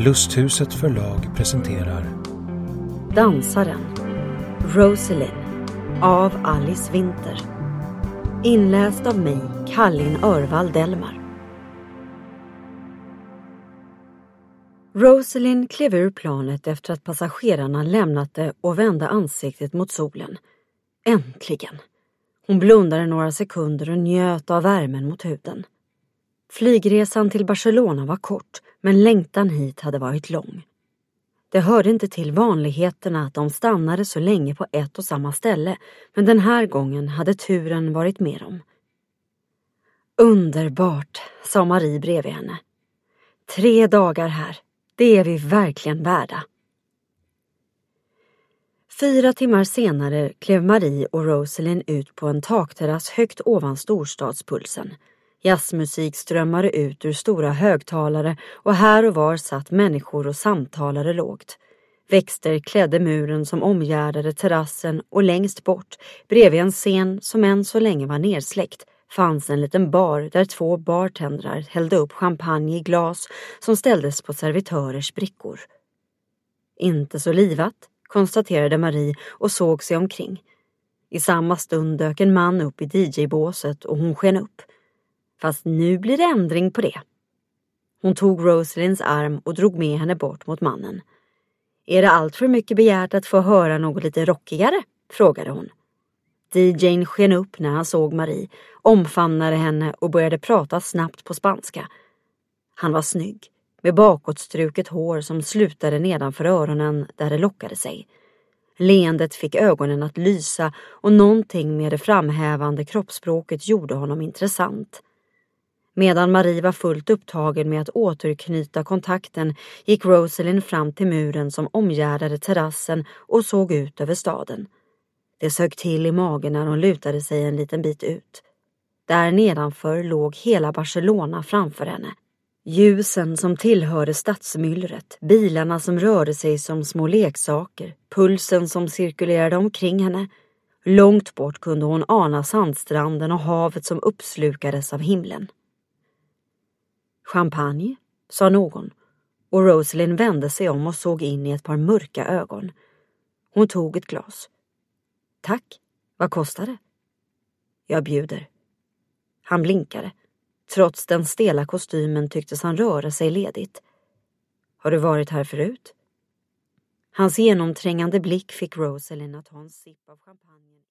Lusthuset förlag presenterar Dansaren, Rosalind av Alice Winter. Inläst av mig, Kallin Örvall Delmar. Rosalind klev ur planet efter att passagerarna lämnat det och vände ansiktet mot solen. Äntligen! Hon blundade några sekunder och njöt av värmen mot huden. Flygresan till Barcelona var kort, men längtan hit hade varit lång. Det hörde inte till vanligheterna att de stannade så länge på ett och samma ställe, men den här gången hade turen varit med dem. Underbart, sa Marie bredvid henne. 3 dagar här, det är vi verkligen värda. 4 timmar senare klev Marie och Rosalind ut på en takterrass högt ovan storstadspulsen. Jazzmusik strömmade ut ur stora högtalare och här och var satt människor och samtalade lågt. Växter klädde muren som omgärdade terrassen och längst bort, bredvid en scen som än så länge var nersläckt, fanns en liten bar där 2 bartendrar hällde upp champagne i glas som ställdes på servitörers brickor. Inte så livat, konstaterade Marie och såg sig omkring. I samma stund dök en man upp i DJ-båset och hon sken upp. Fast nu blir det ändring på det. Hon tog Rosalinds arm och drog med henne bort mot mannen. Är det allt för mycket begärt att få höra något lite rockigare? Frågade hon. DJ:n sken upp när han såg Marie, omfamnade henne och började prata snabbt på spanska. Han var snygg, med bakåtstruket hår som slutade nedanför öronen där det lockade sig. Leendet fick ögonen att lysa och någonting med det framhävande kroppsspråket gjorde honom intressant. Medan Marie var fullt upptagen med att återknyta kontakten gick Rosalind fram till muren som omgärdade terrassen och såg ut över staden. Det sög till i magen när hon lutade sig en liten bit ut. Där nedanför låg hela Barcelona framför henne. Ljusen som tillhörde stadsmyllret, bilarna som rörde sig som små leksaker, pulsen som cirkulerade omkring henne. Långt bort kunde hon ana sandstranden och havet som uppslukades av himlen. Champagne, sa någon, och Rosalind vände sig om och såg in i ett par mörka ögon. Hon tog ett glas. Tack, vad kostar det? Jag bjuder. Han blinkade. Trots den stela kostymen tycktes han röra sig ledigt. Har du varit här förut? Hans genomträngande blick fick Rosalind att ta en sipp av champagne.